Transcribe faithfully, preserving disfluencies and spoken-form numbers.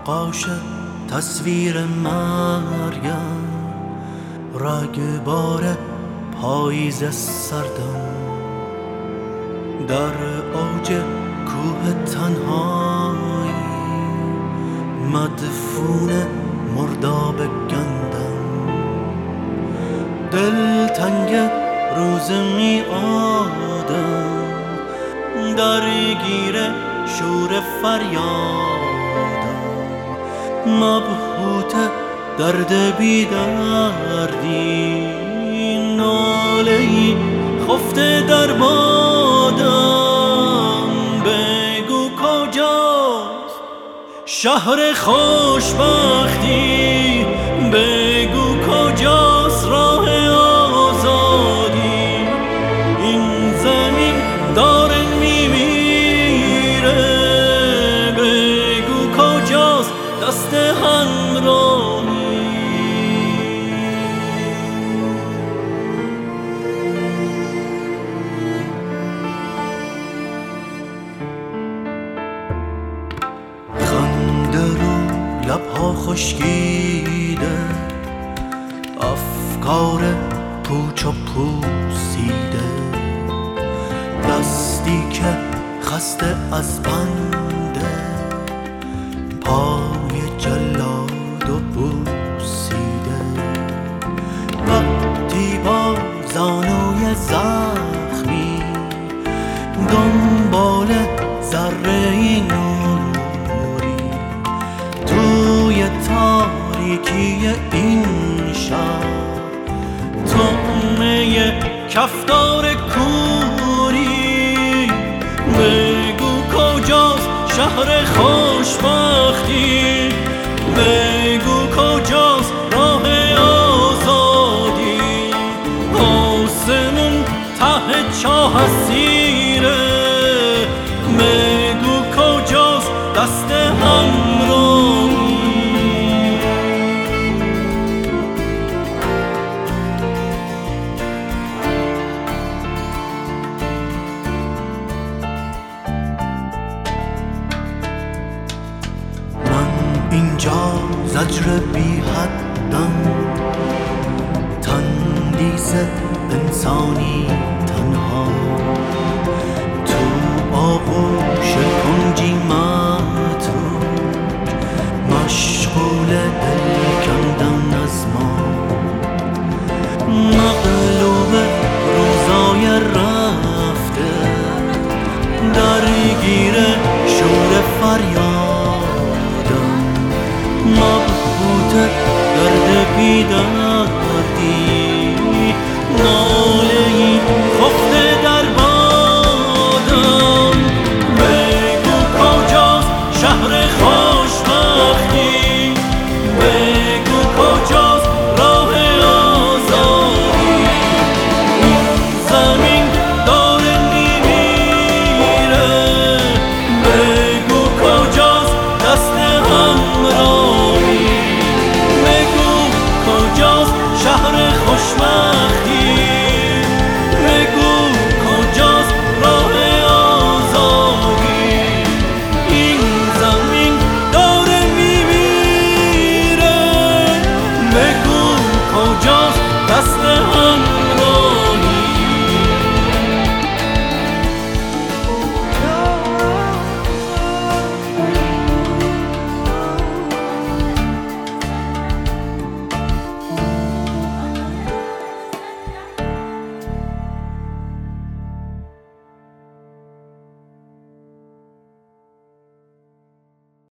نقاش تصویر مریم، رگبار پاییز سردم در اوج کوه تنهایی، مدفون مرداب گندم. دل تنگ روز میعادم، درگیر شور فریادم، مبهوت درد بیدردی، ناله‌ای خفته در بادم. بگو کجاست شهر خوشبختی، بگو کجاست راه آزادی. این زمین داره میمیره، بگو کجاست دست همراهی. لبها خشکیده، افکار پوچ و پوسیده، دستی که خسته از بنده، پای جلاد و بوسیده. وقتی با زانوی زخمی دنبال ذره‌ای توی تاریکی این شهر، طعمه کفتار کوری. بگو کجاست شهر خوشبختی، بگو کجاست راه آزادی. آسمون ته چاه سیره، بگو کجاست دست همراهی. اینجا زجر بی حدم، تندیس انسانی تنها، تو آغوش کنجی متروک، مشغول دل کندن از ما. مغلوب روزای رفته، درگیر شور فریادم، مبهوت درد بیدردی، ناله‌ای خفته در بادم. بگو کجاست شهر خوشبختی، بگو کجاست راه آزادی. این زمین داره میمیره، بگو کجاست دست همراهی. بگو کجاست شهر خوشبختی، بگو کجاست راه آزادی. این زمین داره میمیره، بگو کجاست دست